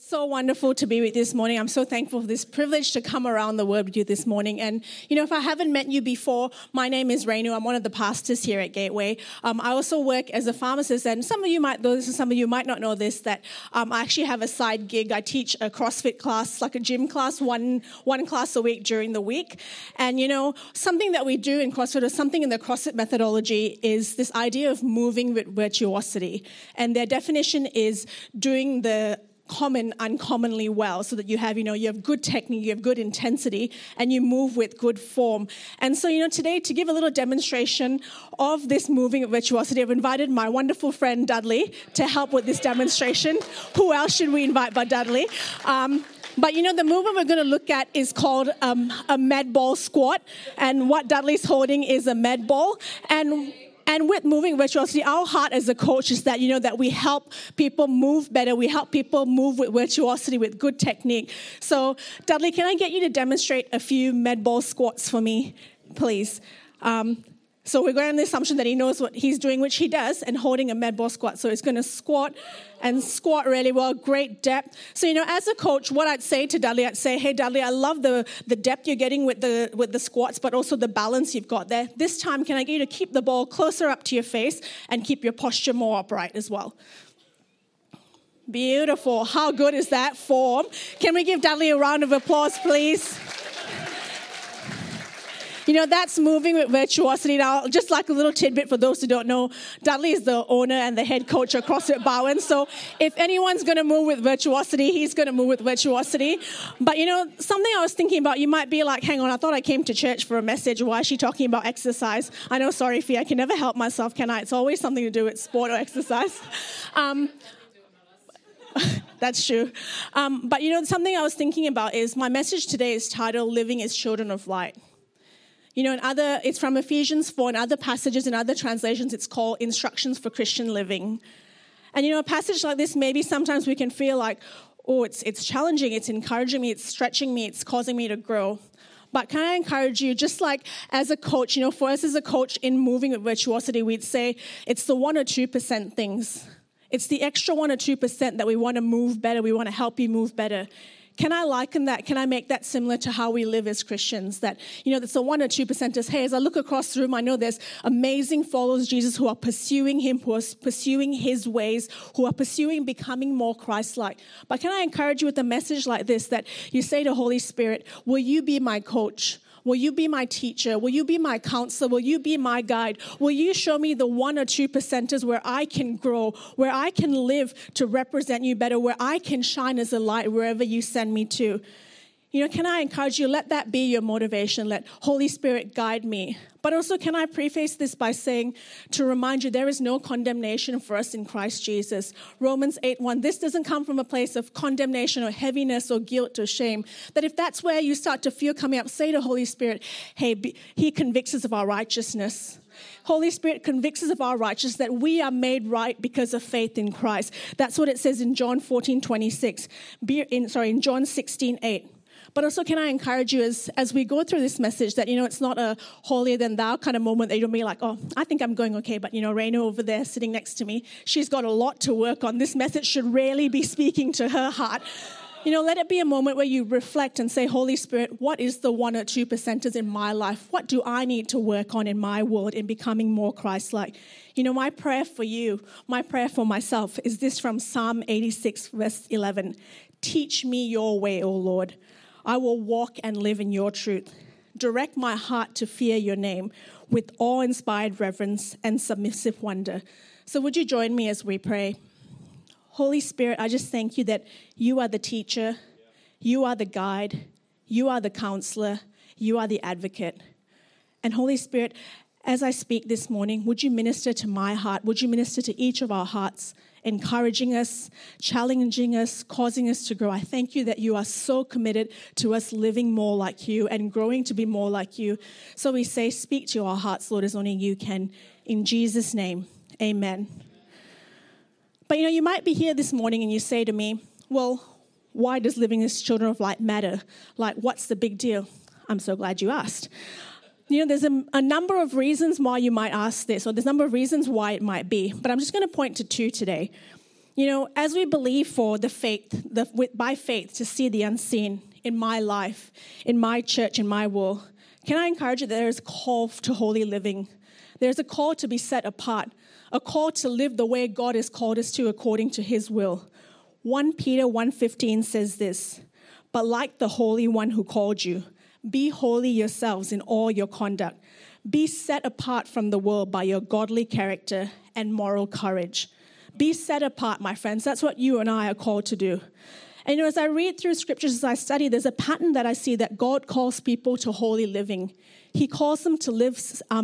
So wonderful to be with you this morning. I'm so thankful for this privilege to come around the Word with you this morning. And, if I haven't met you before, my name is Renu. I'm one of the pastors here at Gateway. I also work as a pharmacist, and some of you might know this, and some of you might not know this, that I actually have a side gig. I teach a CrossFit class, like a gym class, one class a week during the week. And, something that we do in CrossFit, or something in the CrossFit methodology, is this idea of moving with virtuosity. And their definition is doing the common uncommonly well, so that you have good technique, you have good intensity, and you move with good form. And so, today, to give a little demonstration of this moving with virtuosity, I've invited my wonderful friend Dudley to help with this demonstration. Who else should we invite but Dudley? But the movement we're going to look at is called a med ball squat, and what Dudley's holding is a med ball. And with moving virtuosity, our heart as a coach is that, that we help people move better. We help people move with virtuosity, with good technique. So, Dudley, can I get you to demonstrate a few med ball squats for me, please? So we're going on the assumption that he knows what he's doing, which he does, and holding a med ball squat. So he's going to squat and squat really well, great depth. So, as a coach, what I'd say to Dudley, I'd say, hey, Dudley, I love the depth you're getting with the squats, but also the balance you've got there. This time, can I get you to keep the ball closer up to your face and keep your posture more upright as well? Beautiful. How good is that form? Can we give Dudley a round of applause, please? That's moving with virtuosity. Now, just like a little tidbit for those who don't know, Dudley is the owner and the head coach of CrossFit Bowen. So if anyone's going to move with virtuosity, he's going to move with virtuosity. But, something I was thinking about, you might be like, hang on, I thought I came to church for a message. Why is she talking about exercise? I know, sorry, Fee, I can never help myself, can I? It's always something to do with sport or exercise. That's true. But, something I was thinking about is my message today is titled, Living as Children of Light. It's from Ephesians 4, and other passages in other translations, it's called Instructions for Christian Living. And, a passage like this, maybe sometimes we can feel like, oh, it's challenging, it's encouraging me, it's stretching me, it's causing me to grow. But can I encourage you, just like as a coach, for us as a coach in moving with virtuosity, we'd say it's the 1 or 2% things. It's the extra 1 or 2% that we want to move better, we want to help you move better. Can I liken that? Can I make that similar to how we live as Christians? That, that's the 1 or 2%ers. Hey, as I look across the room, I know there's amazing followers of Jesus who are pursuing him, who are pursuing his ways, who are pursuing becoming more Christ-like. But can I encourage you with a message like this, that you say to Holy Spirit, will you be my coach? Will you be my teacher? Will you be my counselor? Will you be my guide? Will you show me the 1 or 2%ers where I can grow, where I can live to represent you better, where I can shine as a light wherever you send me to? Can I encourage you, let that be your motivation. Let Holy Spirit guide me. But also, can I preface this by saying, to remind you, there is no condemnation for us in Christ Jesus. Romans 8:1, this doesn't come from a place of condemnation or heaviness or guilt or shame. That if that's where you start to feel coming up, say to Holy Spirit, hey, he convicts us of our righteousness. Holy Spirit convicts us of our righteousness, that we are made right because of faith in Christ. That's what it says in John 14:26. In John 16:8. But also, can I encourage you as we go through this message that, it's not a holier than thou kind of moment that you'll be like, oh, I think I'm going okay. But, Raina over there sitting next to me, she's got a lot to work on. This message should really be speaking to her heart. Let it be a moment where you reflect and say, Holy Spirit, what is the 1 or 2%ers in my life? What do I need to work on in my world in becoming more Christ-like? My prayer for you, my prayer for myself is this from Psalm 86, verse 11. Teach me your way, O Lord. I will walk and live in your truth. Direct my heart to fear your name with awe-inspired reverence and submissive wonder. So would you join me as we pray? Holy Spirit, I just thank you that you are the teacher, you are the guide, you are the counselor, you are the advocate. And Holy Spirit, as I speak this morning, would you minister to my heart? Would you minister to each of our hearts, encouraging us, challenging us, causing us to grow? I thank you that you are so committed to us living more like you and growing to be more like you. So we say, speak to our hearts, Lord, as only you can. In Jesus' name, amen. But you might be here this morning and you say to me, well, why does living as children of light matter? Like, what's the big deal? I'm so glad you asked. There's a number of reasons why you might ask this, or there's a number of reasons why it might be, but I'm just going to point to 2 today. You know, as we believe for the faith, by faith to see the unseen in my life, in my church, in my world, can I encourage you that there is a call to holy living. There's a call to be set apart, a call to live the way God has called us to according to his will. 1 Peter 1:15 says this, "But like the Holy One who called you, be holy yourselves in all your conduct. Be set apart from the world by your godly character and moral courage." Be set apart, my friends. That's what you and I are called to do. And as I read through scriptures, as I study, there's a pattern that I see that God calls people to holy living. He calls them to live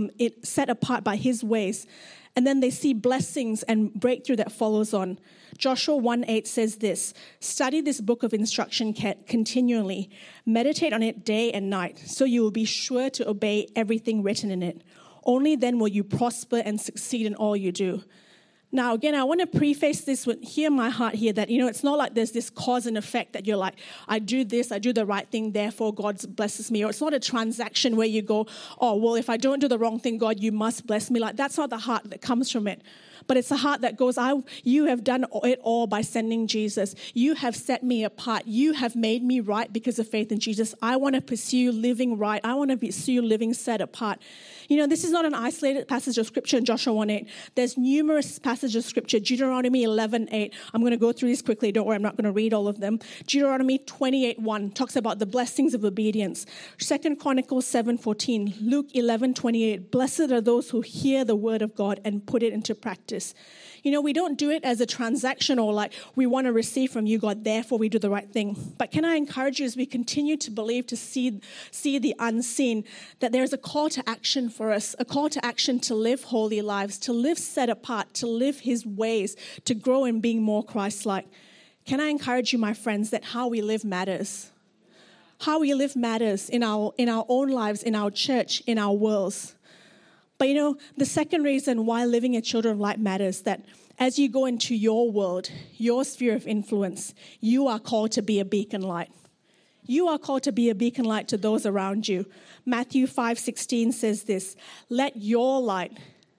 set apart by his ways. And then they see blessings and breakthrough that follows on. Joshua 1:8 says this, "Study this book of instruction continually. Meditate on it day and night, so you will be sure to obey everything written in it. Only then will you prosper and succeed in all you do." Now, again, I want to preface this with, hear my heart here, that, it's not like there's this cause and effect that you're like, I do this, I do the right thing, therefore God blesses me. Or it's not a transaction where you go, oh, well, if I don't do the wrong thing, God, you must bless me. Like, that's not the heart that comes from it. But it's a heart that goes, you have done it all by sending Jesus. You have set me apart. You have made me right because of faith in Jesus. I want to pursue living right. I want to pursue living set apart. This is not an isolated passage of scripture in Joshua 1:8. There's numerous passages of scripture. Deuteronomy 11:8. I'm going to go through these quickly. Don't worry, I'm not going to read all of them. Deuteronomy 28:1 talks about the blessings of obedience. 2 Chronicles 7:14. Luke 11:28. Blessed are those who hear the word of God and put it into practice. We don't do it as a transaction or like we want to receive from you, God, therefore we do the right thing. But can I encourage you as we continue to believe, to see the unseen, that there is a call to action for us, a call to action to live holy lives, to live set apart, to live his ways, to grow in being more Christ-like. Can I encourage you, my friends, that how we live matters? How we live matters in our own lives, in our church, in our worlds. But the second reason why living a children of light matters, that as you go into your world, your sphere of influence, you are called to be a beacon light. You are called to be a beacon light to those around you. Matthew 5:16 says this, let your light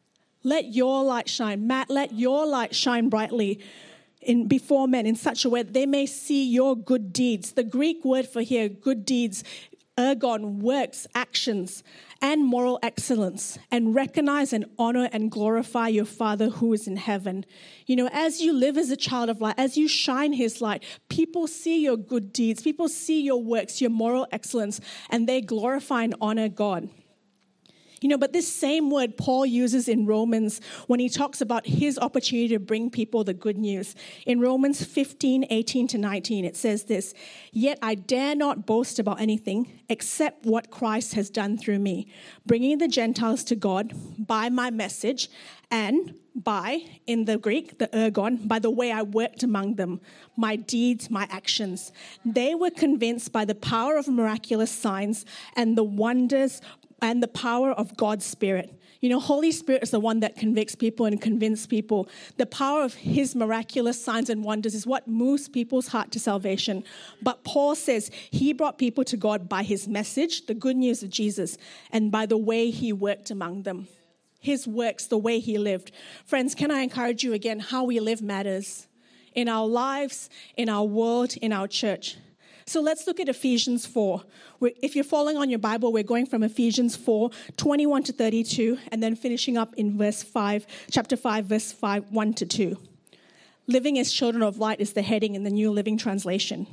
shine. Let your light shine brightly before men in such a way that they may see your good deeds. The Greek word for here, good deeds, ergon, works, actions, and moral excellence, and recognize and honor and glorify your Father who is in heaven. As you live as a child of light, as you shine his light, people see your good deeds, people see your works, your moral excellence, and they glorify and honor God. But this same word Paul uses in Romans when he talks about his opportunity to bring people the good news. In Romans 15:18-19, it says this, "Yet I dare not boast about anything except what Christ has done through me, bringing the Gentiles to God by my message and by, in the Greek, the ergon, by the way I worked among them, my deeds, my actions. They were convinced by the power of miraculous signs and the wonders and the power of God's Spirit." Holy Spirit is the one that convicts people and convinces people. The power of his miraculous signs and wonders is what moves people's heart to salvation. But Paul says he brought people to God by his message, the good news of Jesus, and by the way he worked among them. His works, the way he lived. Friends, can I encourage you again, how we live matters in our lives, in our world, in our church. So let's look at Ephesians 4. If you're following on your Bible, we're going from Ephesians 4:21-32, and then finishing up in chapter 5, verse 1-2. Living as children of light is the heading in the New Living Translation.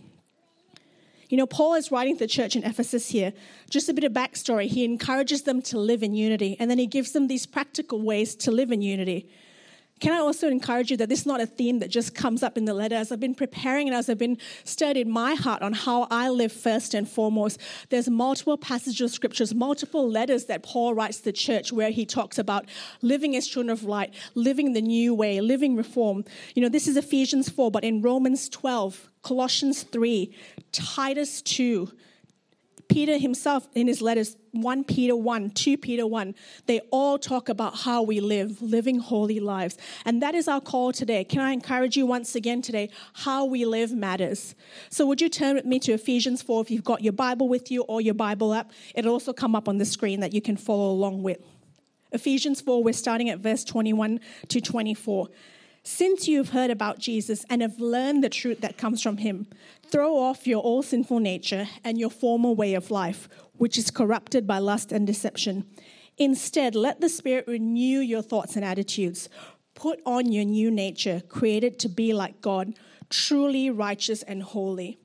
Paul is writing to the church in Ephesus here. Just a bit of backstory. He encourages them to live in unity, and then he gives them these practical ways to live in unity. Can I also encourage you that this is not a theme that just comes up in the letter? As I've been preparing and as I've been studying my heart on how I live first and foremost, there's multiple passages of scriptures, multiple letters that Paul writes to the church where he talks about living as children of light, living the new way, living reform. This is Ephesians 4, but in Romans 12, Colossians 3, Titus 2, Peter himself in his letters, 1 Peter 1, 2 Peter 1, they all talk about how we live, living holy lives. And that is our call today. Can I encourage you once again today, how we live matters. So would you turn with me to Ephesians 4 if you've got your Bible with you or your Bible app? It'll also come up on the screen that you can follow along with. Ephesians 4, we're starting at verse 21-24. Since you've heard about Jesus and have learned the truth that comes from him, throw off your old sinful nature and your former way of life, which is corrupted by lust and deception. Instead, let the Spirit renew your thoughts and attitudes. Put on your new nature, created to be like God, truly righteous and holy.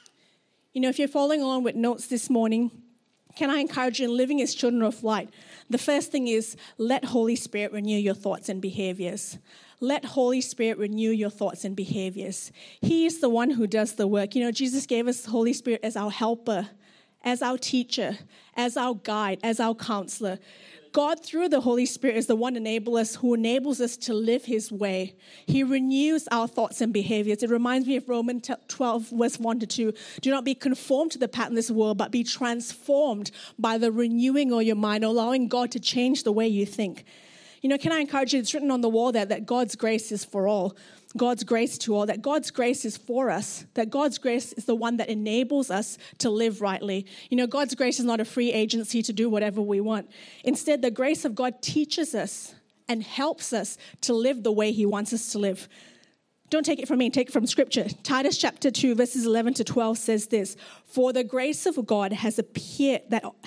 You know, if you're following along with notes this morning, can I encourage you in living as children of light? The first thing is, let Holy Spirit renew your thoughts and behaviors. Let Holy Spirit renew your thoughts and behaviors. He is the one who does the work. You know, Jesus gave us the Holy Spirit as our helper, as our teacher, as our guide, as our counselor. God, through the Holy Spirit, is the one who enables us to live his way. He renews our thoughts and behaviors. It reminds me of Romans 12, verse 1-2. Do not be conformed to the pattern of this world, but be transformed by the renewing of your mind, allowing God to change the way you think. You know, can I encourage you, it's written on the wall there that God's grace is for all. God's grace to all, that God's grace is for us, that God's grace is the one that enables us to live rightly. You know, God's grace is not a free agency to do whatever we want. Instead, the grace of God teaches us and helps us to live the way he wants us to live. Don't take it from me, take it from Scripture. Titus chapter 2, verses 11-12 says this: For the grace of God has appeared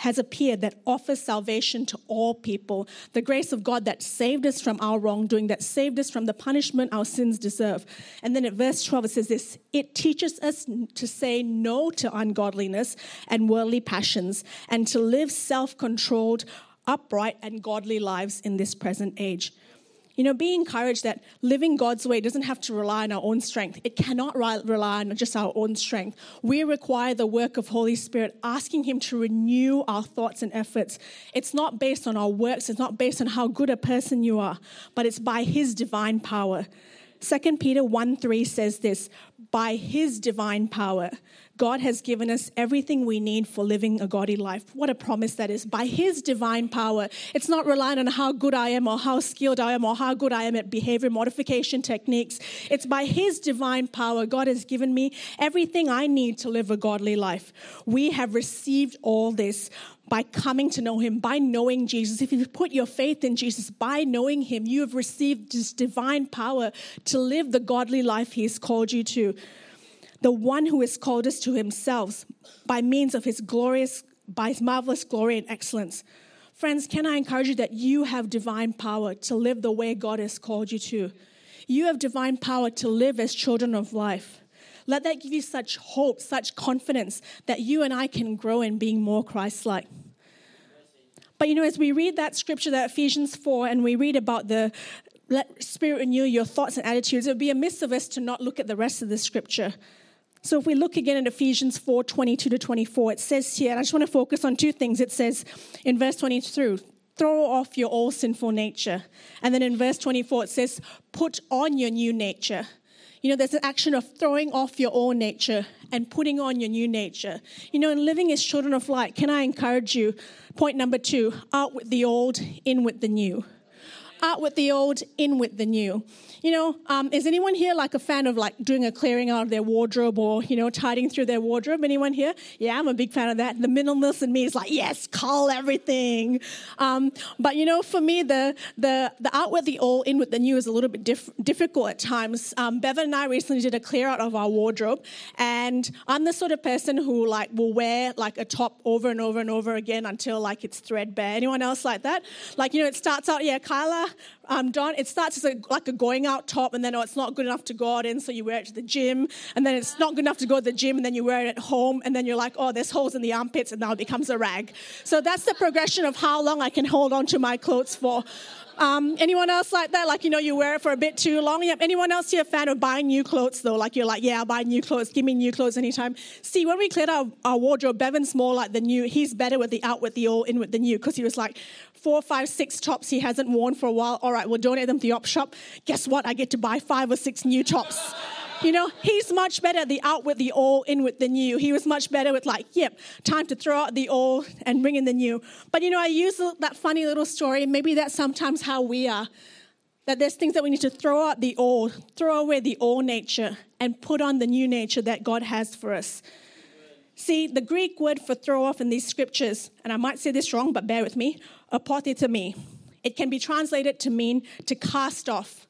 that offers salvation to all people. The grace of God that saved us from our wrongdoing, that saved us from the punishment our sins deserve. And then at verse 12 it says this: It teaches us to say no to ungodliness and worldly passions, and to live self-controlled, upright, and godly lives in this present age. You know, be encouraged that living God's way doesn't have to rely on our own strength. It cannot rely on just our own strength. We require the work of Holy Spirit, asking him to renew our thoughts and efforts. It's not based on our works. It's not based on how good a person you are, but it's by his divine power. 2 Peter 1:3 says this: By his divine power, God has given us everything we need for living a godly life. What a promise that is. By his divine power. It's not relying on how good I am or how skilled I am or how good I am at behavior modification techniques. It's by his divine power. God has given me everything I need to live a godly life. We have received all this by coming to know him, by knowing Jesus. If you put your faith in Jesus, by knowing him, you have received this divine power to live the godly life he has called you to. The one who has called us to himself by means of his marvelous glory and excellence. Friends, can I encourage you that you have divine power to live the way God has called you to? You have divine power to live as children of life. Let that give you such hope, such confidence that you and I can grow in being more Christ-like. But you know, as we read that scripture, that Ephesians 4, and we read about let Spirit renew your thoughts and attitudes, it would be amiss of us to not look at the rest of the scripture. So if we look again at Ephesians 4, 22-24, it says here, and I just want to focus on two things. It says in verse 22, throw off your old sinful nature. And then in verse 24, it says, put on your new nature. You know, there's an action of throwing off your old nature and putting on your new nature. You know, in living as children of light, can I encourage you? Point number 2, out with the old, in with the new. Out with the old, in with the new. You know, is anyone here like a fan of like doing a clearing out of their wardrobe or, you know, tidying through their wardrobe? Anyone here? Yeah, I'm a big fan of that. The minimalist in me is like, yes, cull everything. But, you know, for me, the out with the old, in with the new is a little bit difficult at times. Bevan and I recently did a clear out of our wardrobe, and I'm the sort of person who like will wear like a top over and over and over again until like it's threadbare. Anyone else like that? Like, you know, it starts out, yeah, Kyla, Don, it starts as like a going out top, and then it's not good enough to go out in, so you wear it to the gym, and then it's not good enough to go to the gym, and then you wear it at home, and then you're like, oh, there's holes in the armpits, and now it becomes a rag. So that's the progression of how long I can hold on to my clothes for. Anyone else like that? Like, you know, you wear it for a bit too long. Yeah. Anyone else here a fan of buying new clothes, though? Like, you're like, yeah, I'll buy new clothes. Give me new clothes anytime. See, when we cleared our wardrobe, Bevan's more like the new. He's better with the out with the old, in with the new, because he was like 4, 5, 6 tops he hasn't worn for a while. All right, we'll donate them to the op shop. Guess what? I get to buy 5 or 6 new tops. You know, he's much better at the out with the old, in with the new. He was much better with like, yep, time to throw out the old and bring in the new. But, you know, I use that funny little story. Maybe that's sometimes how we are. That there's things that we need to throw out the old, throw away the old nature and put on the new nature that God has for us. See, the Greek word for throw off in these scriptures, and I might say this wrong, but bear with me, apothitemi. It can be translated to mean to cast off,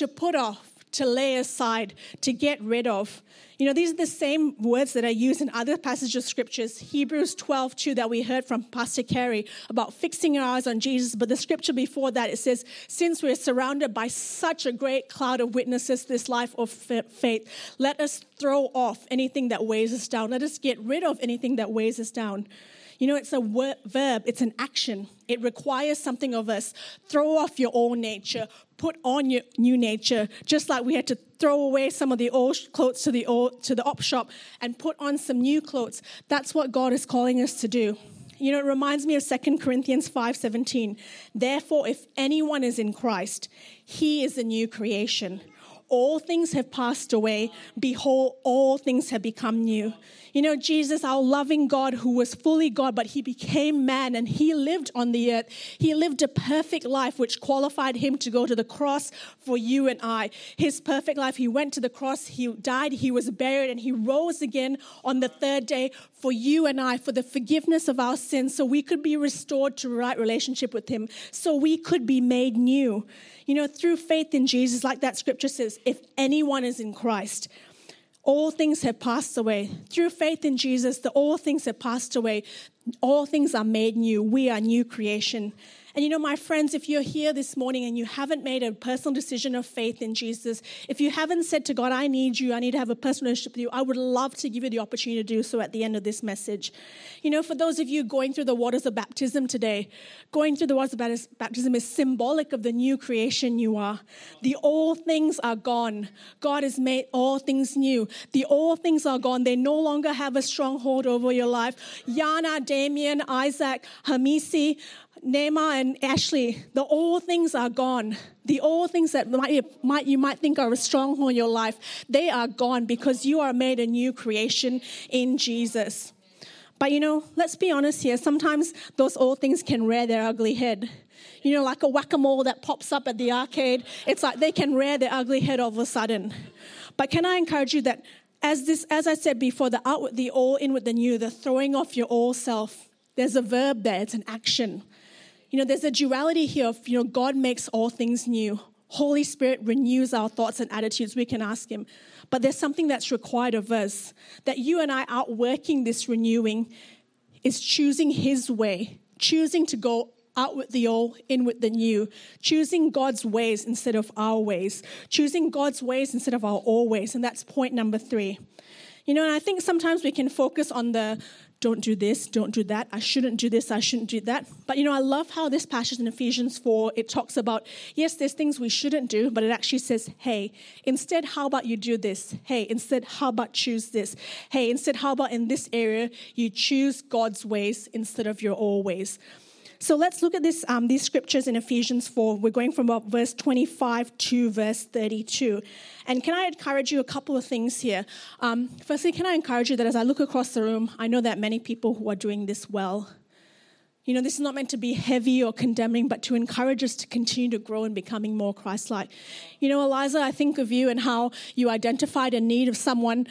to put off, to lay aside, to get rid of. These are the same words that are used in other passages of scriptures. Hebrews 12:2 that we heard from Pastor Carey about fixing our eyes on Jesus. But the scripture before that, it says, since we're surrounded by such a great cloud of witnesses, this life of faith, let us throw off anything that weighs us down. Let us get rid of anything that weighs us down. It's a verb, it's an action. It requires something of us. Throw off your old nature, put on your new nature, just like we had to throw away some of the old clothes to the op shop and put on some new clothes. That's what God is calling us to do. It reminds me of 2 Corinthians 5:17. Therefore, if anyone is in Christ, he is a new creation. All things have passed away. Behold, all things have become new. Jesus, our loving God who was fully God, but he became man and he lived on the earth. He lived a perfect life which qualified him to go to the cross for you and I. His perfect life, he went to the cross, he died, he was buried, and he rose again on the third day for you and I, for the forgiveness of our sins, so we could be restored to right relationship with him, so we could be made new. Through faith in Jesus, like that scripture says, if anyone is in Christ, all things have passed away. Through faith in Jesus, all things have passed away. All things are made new. We are new creation. And my friends, if you're here this morning and you haven't made a personal decision of faith in Jesus, if you haven't said to God, I need you, I need to have a personal relationship with you, I would love to give you the opportunity to do so at the end of this message. For those of you going through the waters of baptism today, going through the waters of baptism is symbolic of the new creation you are. The old things are gone. God has made all things new. The old things are gone. They no longer have a stronghold over your life. Yana, Damien, Isaac, Hamisi, Nema and Ashley, the old things are gone. The old things that you might think are a stronghold in your life, they are gone because you are made a new creation in Jesus. But let's be honest here. Sometimes those old things can rear their ugly head. Like a whack-a-mole that pops up at the arcade. It's like they can rear their ugly head all of a sudden. But can I encourage you that as I said before, the out with the old, in with the new, the throwing off your old self, there's a verb there, it's an action. There's a duality here of, God makes all things new. Holy Spirit renews our thoughts and attitudes. We can ask him. But there's something that's required of us, that you and I outworking this renewing is choosing his way, choosing to go out with the old, in with the new, choosing God's ways instead of our ways, choosing God's ways instead of our old ways. And that's point number 3. And I think sometimes we can focus on the don't do this, don't do that, I shouldn't do this, I shouldn't do that. But I love how this passage in Ephesians 4, it talks about, yes, there's things we shouldn't do, but it actually says, hey, instead, how about you do this? Hey, instead, how about choose this? Hey, instead, how about in this area, you choose God's ways instead of your old ways? So let's look at this. These scriptures in Ephesians 4. We're going from about verse 25 to verse 32. And can I encourage you a couple of things here? Firstly, can I encourage you that as I look across the room, I know that many people who are doing this well. This is not meant to be heavy or condemning, but to encourage us to continue to grow in becoming more Christ-like. Eliza, I think of you and how you identified a need of someone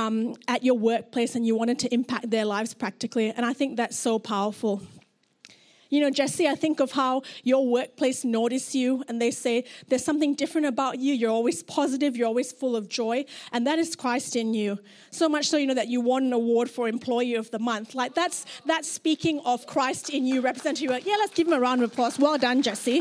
at your workplace and you wanted to impact their lives practically. And I think that's so powerful. Jesse, I think of how your workplace notice you and they say, there's something different about you. You're always positive. You're always full of joy. And that is Christ in you. So much so, that you won an award for Employee of the Month. Like that's speaking of Christ in you, representing you. Yeah, let's give him a round of applause. Well done, Jesse.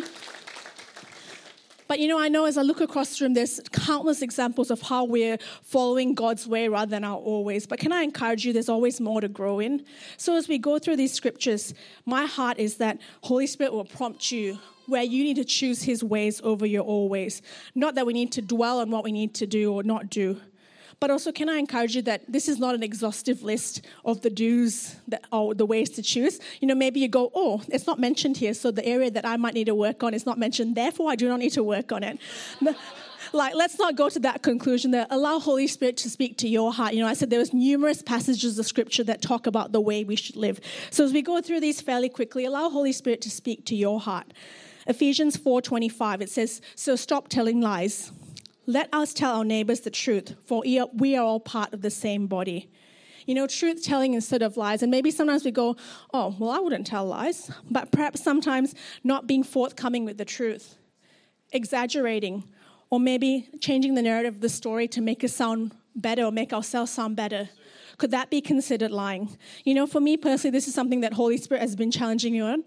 But, I know as I look across the room, there's countless examples of how we're following God's way rather than our own ways. But can I encourage you, there's always more to grow in. So as we go through these scriptures, my heart is that Holy Spirit will prompt you where you need to choose his ways over your own ways. Not that we need to dwell on what we need to do or not do. But also, can I encourage you that this is not an exhaustive list of the do's or the ways to choose? Maybe you go, oh, it's not mentioned here, so the area that I might need to work on is not mentioned, therefore I do not need to work on it. Let's not go to that conclusion there. Allow Holy Spirit to speak to your heart. I said there was numerous passages of scripture that talk about the way we should live. So as we go through these fairly quickly, allow Holy Spirit to speak to your heart. Ephesians 4:25, it says, so stop telling lies. Let us tell our neighbors the truth, for we are all part of the same body. Truth telling instead of lies. And maybe sometimes we go, oh, well, I wouldn't tell lies. But perhaps sometimes not being forthcoming with the truth, exaggerating, Or maybe changing the narrative of the story to make us sound better or make ourselves sound better. Could that be considered lying? For me personally, this is something that Holy Spirit has been challenging me on.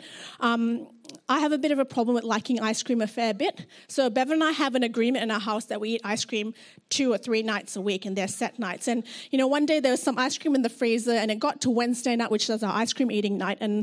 I have a bit of a problem with liking ice cream a fair bit. So Bevan and I have an agreement in our house that we eat ice cream 2 or 3 nights a week, and they're set nights. And, one day there was some ice cream in the freezer, and it got to Wednesday night, which was our ice cream eating night, and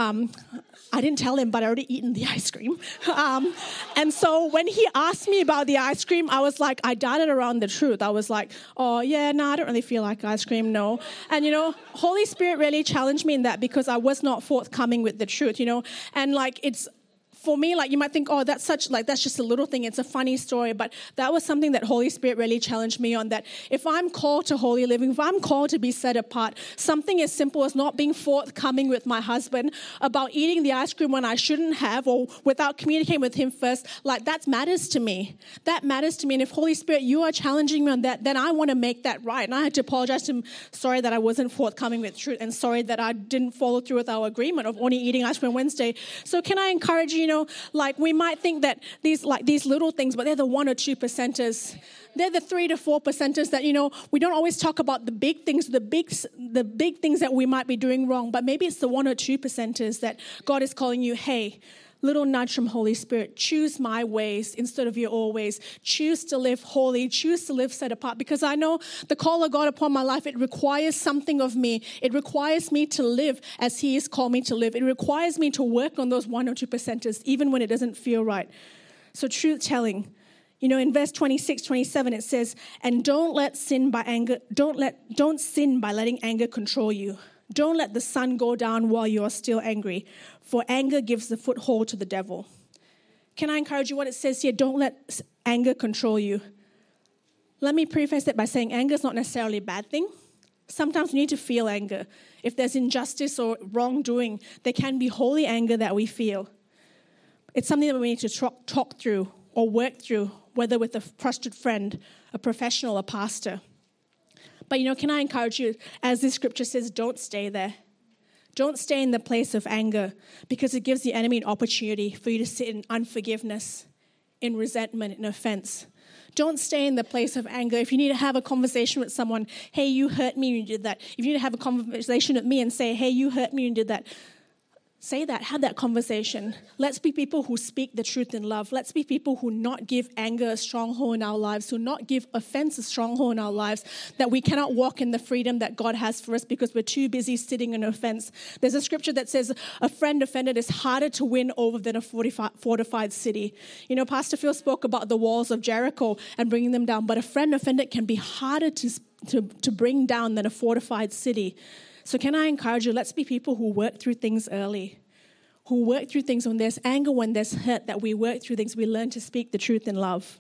I didn't tell him, but I already eaten the ice cream. And so when he asked me about the ice cream, I was like, I darted around the truth. I was like, oh, yeah, no, I don't really feel like ice cream, no. And, Holy Spirit really challenged me in that because I was not forthcoming with the truth, And, it's, for me, you might think, oh, that's just a little thing. It's a funny story. But that was something that Holy Spirit really challenged me on, that if I'm called to holy living, if I'm called to be set apart, something as simple as not being forthcoming with my husband about eating the ice cream when I shouldn't have, or without communicating with him first, that matters to me. That matters to me. And if Holy Spirit, you are challenging me on that, then I want to make that right. And I had to apologize to him. Sorry that I wasn't forthcoming with truth, and sorry that I didn't follow through with our agreement of only eating ice cream Wednesday. So can I encourage you, we might think that these little things, but they're the 1 or 2 percenters. They're the 3 to 4 percenters that, we don't always talk about the big things, the big things that we might be doing wrong, but maybe it's the 1 or 2 percenters that God is calling you, hey, little nudge from Holy Spirit, choose my ways instead of your always. Choose to live holy, choose to live set apart, because I know the call of God upon my life, it requires something of me. It requires me to live as He has called me to live. It requires me to work on those 1 or 2 percenters, even when it doesn't feel right. So truth telling. In verse 26, 27, it says, and don't sin by letting anger control you. Don't let the sun go down while you are still angry, for anger gives the foothold to the devil. Can I encourage you what it says here? Don't let anger control you. Let me preface it by saying anger is not necessarily a bad thing. Sometimes we need to feel anger. If there's injustice or wrongdoing, there can be holy anger that we feel. It's something that we need to talk through or work through, whether with a trusted friend, a professional, a pastor. But, can I encourage you, as this scripture says, don't stay there. Don't stay in the place of anger, because it gives the enemy an opportunity for you to sit in unforgiveness, in resentment, in offense. Don't stay in the place of anger. If you need to have a conversation with someone, hey, you hurt me, you did that. If you need to have a conversation with me and say, hey, you hurt me, you did that. Say that, have that conversation. Let's be people who speak the truth in love. Let's be people who not give anger a stronghold in our lives, who not give offense a stronghold in our lives, that we cannot walk in the freedom that God has for us because we're too busy sitting in offense. There's a scripture that says a friend offended is harder to win over than a fortified city. Pastor Phil spoke about the walls of Jericho and bringing them down, but a friend offended can be harder to bring down than a fortified city. So can I encourage you, let's be people who work through things early, who work through things when there's anger, when there's hurt, that we work through things, we learn to speak the truth in love.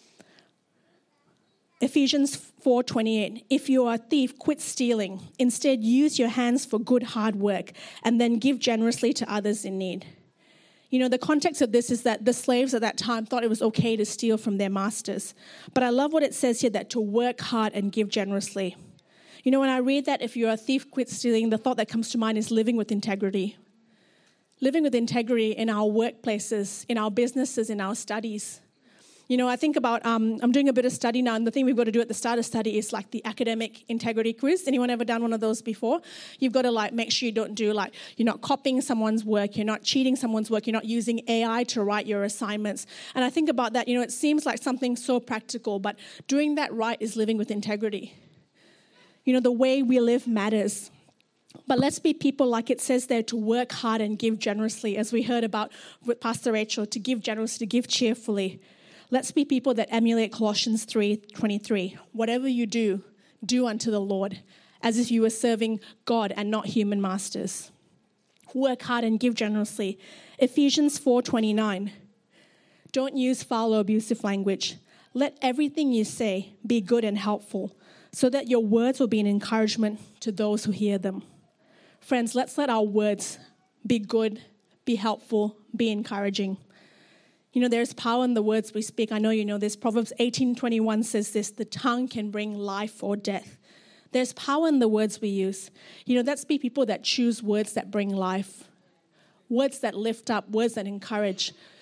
Ephesians 4:28, if you are a thief, quit stealing. Instead, use your hands for good, hard work, and then give generously to others in need. The context of this is that the slaves at that time thought it was okay to steal from their masters. But I love what it says here, that to work hard and give generously. When I read that, if you're a thief, quit stealing, the thought that comes to mind is living with integrity. Living with integrity in our workplaces, in our businesses, in our studies. I think about, I'm doing a bit of study now, and the thing we've got to do at the start of study is the academic integrity quiz. Anyone ever done one of those before? You've got to make sure you don't do you're not copying someone's work, you're not cheating someone's work, you're not using AI to write your assignments. And I think about that, it seems like something so practical, but doing that right is living with integrity. The way we live matters. But let's be people, like it says there, to work hard and give generously, as we heard about with Pastor Rachel, to give generously, to give cheerfully. Let's be people that emulate Colossians 3:23. Whatever you do, do unto the Lord, as if you were serving God and not human masters. Work hard and give generously. Ephesians 4:29. Don't use foul or abusive language. Let everything you say be good and helpful, so that your words will be an encouragement to those who hear them. Friends, let's let our words be good, be helpful, be encouraging. There's power in the words we speak. I know you know this. Proverbs 18:21 says this, the tongue can bring life or death. There's power in the words we use. Let's be people that choose words that bring life, words that lift up, words that encourage.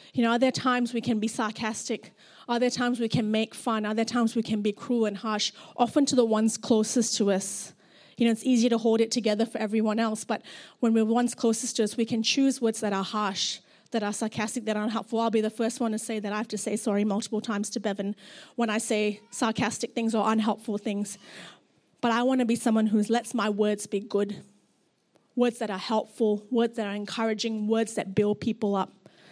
Are there times we can be sarcastic? Are there times we can make fun? Are there times we can be cruel and harsh, often to the ones closest to us? It's easier to hold it together for everyone else, but when we're the ones closest to us, we can choose words that are harsh, that are sarcastic, that are unhelpful. I'll be the first one to say that I have to say sorry multiple times to Bevan when I say sarcastic things or unhelpful things. But I want to be someone who lets my words be good, words that are helpful, words that are encouraging, words that build people up.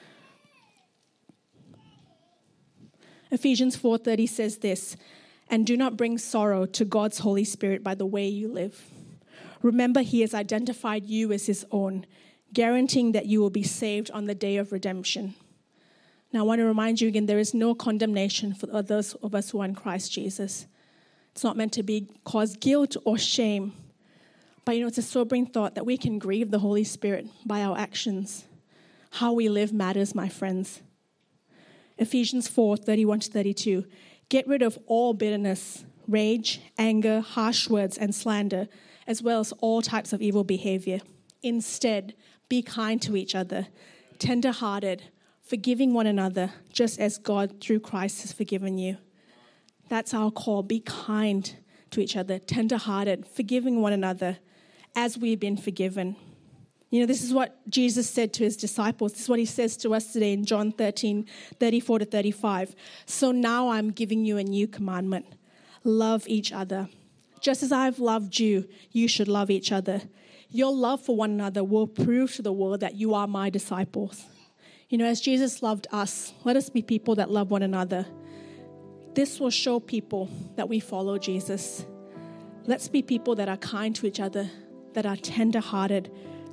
Ephesians 4:30 says this, "And do not bring sorrow to God's Holy Spirit by the way you live. Remember, he has identified you as his own, guaranteeing that you will be saved on the day of redemption." Now, I want to remind you again, there is no condemnation for those of us who are in Christ Jesus. It's not meant to cause guilt or shame. But it's a sobering thought that we can grieve the Holy Spirit by our actions. How we live matters, my friends. Ephesians 4:31-32. "Get rid of all bitterness, rage, anger, harsh words, and slander, as well as all types of evil behavior. Instead, be kind to each other, tender-hearted, forgiving one another, just as God through Christ has forgiven you." That's our call. Be kind to each other, tender-hearted, forgiving one another, as we've been forgiven. This is what Jesus said to his disciples. This is what he says to us today in John 13:34-35. "So now I'm giving you a new commandment. Love each other. Just as I've loved you, you should love each other. Your love for one another will prove to the world that you are my disciples." As Jesus loved us, let us be people that love one another. This will show people that we follow Jesus. Let's be people that are kind to each other, that are tender-hearted,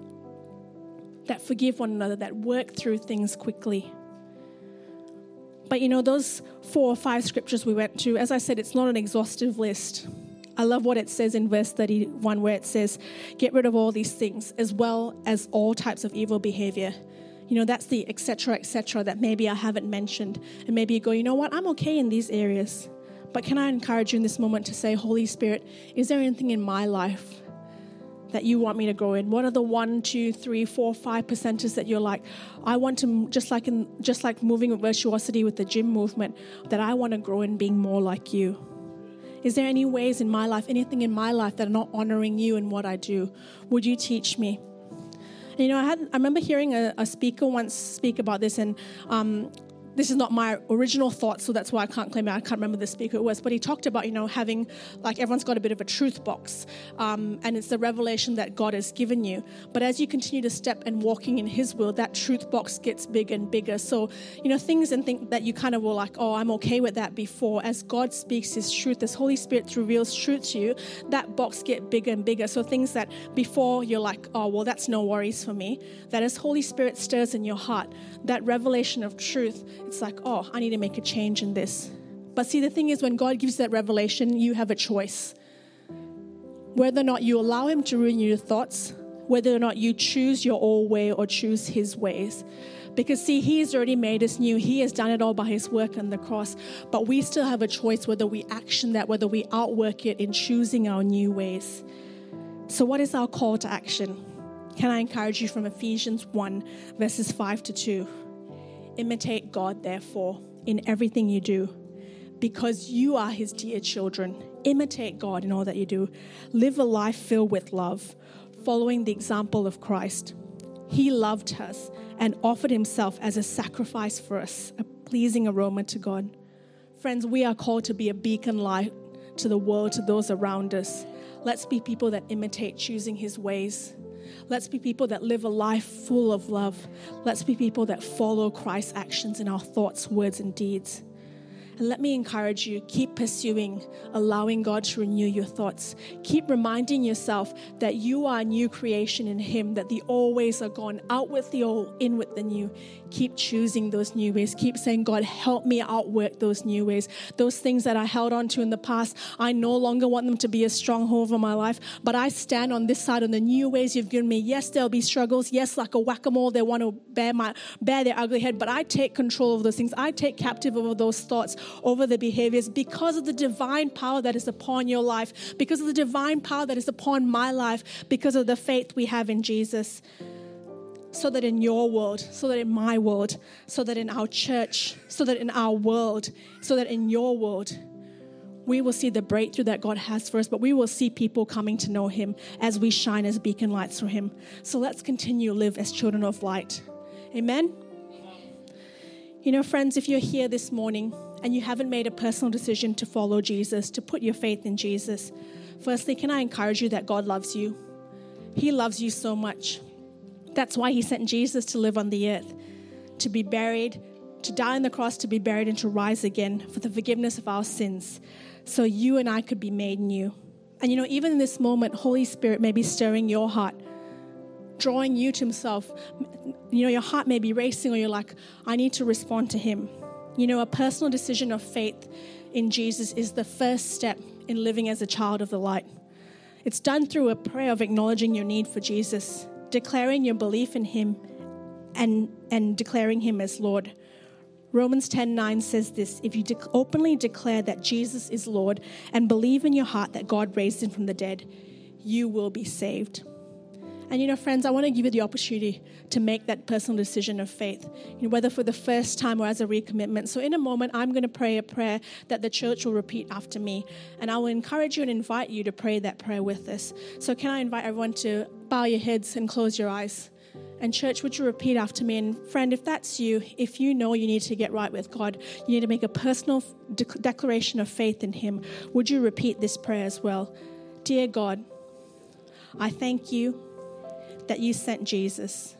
that forgive one another, that work through things quickly. But those 4 or 5 scriptures we went to, as I said, it's not an exhaustive list. I love what it says in verse 31 where it says, "Get rid of all these things, as well as all types of evil behavior." That's the et cetera, that maybe I haven't mentioned. And maybe you go, "You know what, I'm okay in these areas." But can I encourage you in this moment to say, "Holy Spirit, is there anything in my life that you want me to grow in? What are the 1, 2, 3, 4, 5% that you're like, I want to, just like moving with virtuosity with the gym movement, that I want to grow in being more like you? Is there any ways in my life, anything in my life that are not honoring you in what I do? Would you teach me?" I remember hearing a speaker once speak about this, and this is not my original thoughts, so that's why I can't claim it. I can't remember the speaker it was, but he talked about, having, like, everyone's got a bit of a truth box, and it's the revelation that God has given you. But as you continue to step and walking in his will, that truth box gets bigger and bigger. So, things that you kind of were like, "Oh, I'm okay with that" before, as God speaks his truth, as Holy Spirit reveals truth to you, that box gets bigger and bigger. So things that before you're like, "Oh, well, that's no worries for me," that as Holy Spirit stirs in your heart, that revelation of truth, it's like, "Oh, I need to make a change in this." But see, the thing is, when God gives that revelation, you have a choice. Whether or not you allow him to ruin your thoughts, whether or not you choose your own way or choose his ways. Because see, he has already made us new. He has done it all by his work on the cross. But we still have a choice whether we action that, whether we outwork it in choosing our new ways. So what is our call to action? Can I encourage you from Ephesians 1, verses 5-2? "Imitate God, therefore, in everything you do, because you are his dear children. Imitate God in all that you do. Live a life filled with love, following the example of Christ. He loved us and offered himself as a sacrifice for us, a pleasing aroma to God." Friends, we are called to be a beacon light to the world, to those around us. Let's be people that imitate choosing his ways. Let's be people that live a life full of love. Let's be people that follow Christ's actions in our thoughts, words, and deeds. And let me encourage you, keep pursuing, allowing God to renew your thoughts. Keep reminding yourself that you are a new creation in him, that the old ways are gone, out with the old, in with the new. Keep choosing those new ways. Keep saying, "God, help me outwork those new ways." Those things that I held on to in the past, I no longer want them to be a stronghold over my life, but I stand on this side on the new ways you've given me. Yes, there'll be struggles. Yes, like a whack-a-mole, they want to bear their ugly head, but I take control of those things. I take captive over those thoughts, over the behaviors, because of the divine power that is upon your life, because of the divine power that is upon my life, because of the faith we have in Jesus. so that in your world, so that in my world, so that in our church, so that in our world, so that in your world, we will see the breakthrough that God has for us, but we will see people coming to know him as we shine as beacon lights for him. So let's continue to live as children of light. Amen? You know, friends, if you're here this morning and you haven't made a personal decision to follow Jesus, to put your faith in Jesus, firstly, can I encourage you that God loves you? He loves you so much. That's why he sent Jesus to live on the earth, to be buried, to die on the cross, to be buried and to rise again for the forgiveness of our sins, so you and I could be made new. And you know, even in this moment, Holy Spirit may be stirring your heart, drawing you to himself. You know, your heart may be racing, or you're like, I need to respond to him. You know, a personal decision of faith in Jesus is the first step in living as a child of the light. It's done through a prayer of acknowledging your need for Jesus, declaring your belief in him, and declaring him as Lord. Romans 10:9 says this: if you openly declare that Jesus is Lord and believe in your heart that God raised him from the dead, you will be saved. And you know, friends, I want to give you the opportunity to make that personal decision of faith, you know, whether for the first time or as a recommitment. So in a moment, I'm going to pray a prayer that the church will repeat after me. And I will encourage you and invite you to pray that prayer with us. So can I invite everyone to bow your heads and close your eyes? And church, would you repeat after me? And friend, if that's you, if you know you need to get right with God, you need to make a personal declaration of faith in him, would you repeat this prayer as well? Dear God, I thank you that you sent Jesus.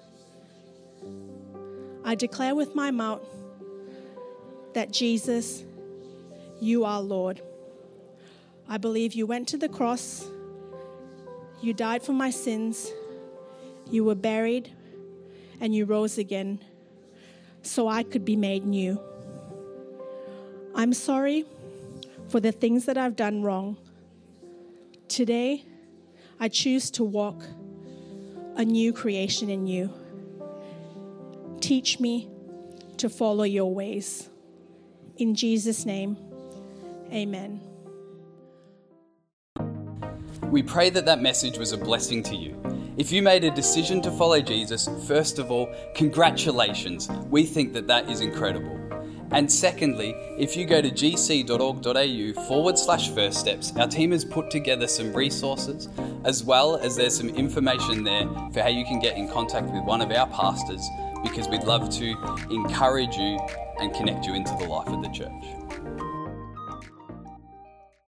I declare with my mouth that Jesus, you are Lord. I believe you went to the cross, you died for my sins, you were buried, and you rose again so I could be made new. I'm sorry for the things that I've done wrong. Today, I choose to walk a new creation in you. Teach me to follow your ways. In Jesus' name, amen. We pray that message was a blessing to you. If you made a decision to follow Jesus, first of all, congratulations. We think that is incredible. And secondly, if you go to gc.org.au/first steps, our team has put together some resources, as well as there's some information there for how you can get in contact with one of our pastors, because we'd love to encourage you and connect you into the life of the church.